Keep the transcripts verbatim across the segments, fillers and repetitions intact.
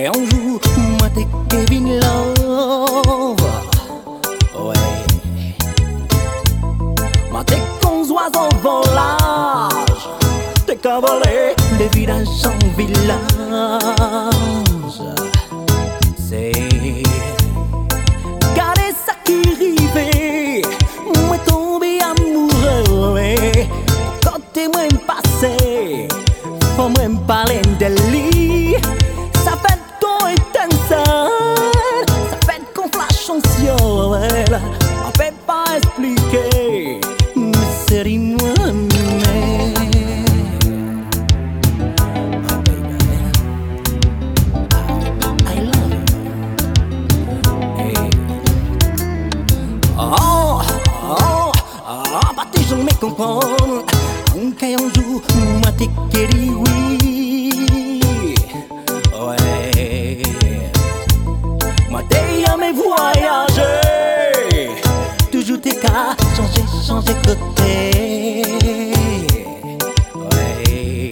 Et un jour, moi t'es Kevin Love. Ouais. Moi t'es qu'on oiseaux volage. T'es qu'à voler les villages en village. C'est regardez ça qui rivait. Moi tombé amoureux. Ouais. Quand t'es moi passé, faut moi me parler de lui. Ça fait ton étincelle, ça fait qu'on flash en ciel. On peut pas expliquer, mais c'est moi-même. Oh baby, I love you. Hey. Oh, oh, oh, bah t'es jamais comprendre. Un caillon jour, moi t'es querie, oui. Ouais. Moi t'es jamais voyager. Toujours t'es qu'à changer, changer côté. Ouais.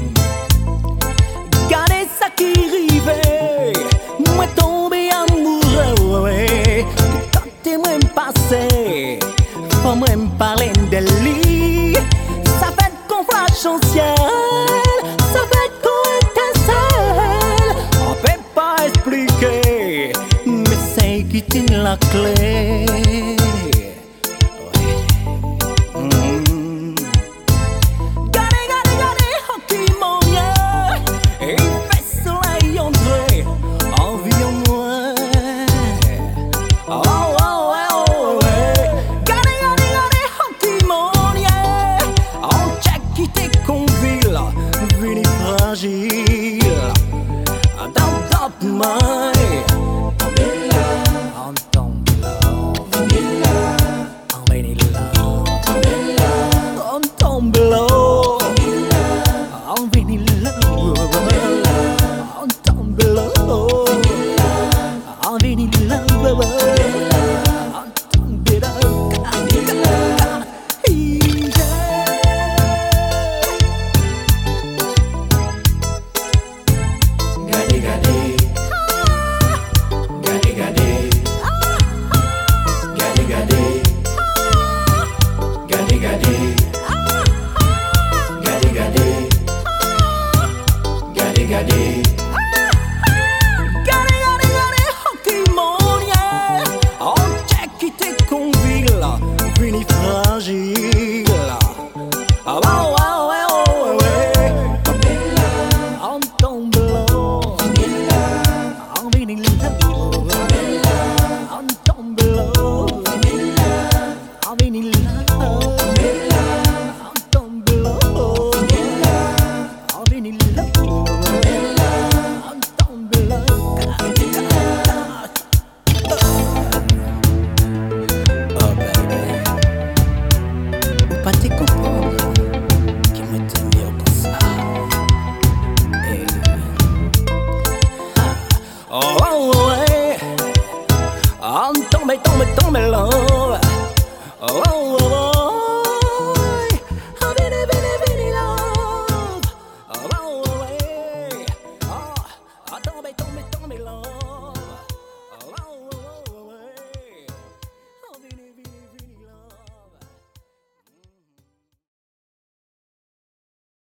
Regardez ça qui rivait. Moi tombé amoureux, ouais. Quand t'es moi passé, faut moi me parler de lui. Ça fait qu'on flash en ciel, ça fait qu'on étincelle. On peut pas expliquer, mais c'est qui tient la clé. Ouais. Mm. Regardez, regardez, regardez, oh qui m'en vient. Et il fait soleil entrer en vie en moi. Oh, oh, oh, oh, ouais. Regardez, regardez, regardez, oh qui m'en vient. On check qui t'es qu'on ville, vini fragile. Dans top my on tombe love, on vini love, on tombe love, on vini love, on tombe love, on vini love, on tombe love. Gade gade, gade gade, gade gade, gade gade, gade gade, gade gade. Gade, gade, gade, oh qui m'en vient. On check qui t'es qu'on ville, vini fragile. Ah, oh, oh, oh, oh, ouais. On tombe low, on vini low, on tombe low, on vini low, on tombe low, on vini low, on tombe low. Oh baby, ou pas t'y comprendre qui me t'aime mieux comme ça. Hey. Oh, oh, oh, ouais. On tombe, tombe, tombe love. Oh, oh, oh, oh. Oh, vini, vini, vini love. Oh, oh, oh, ouais. Oh, tombe, tombe, tombe love.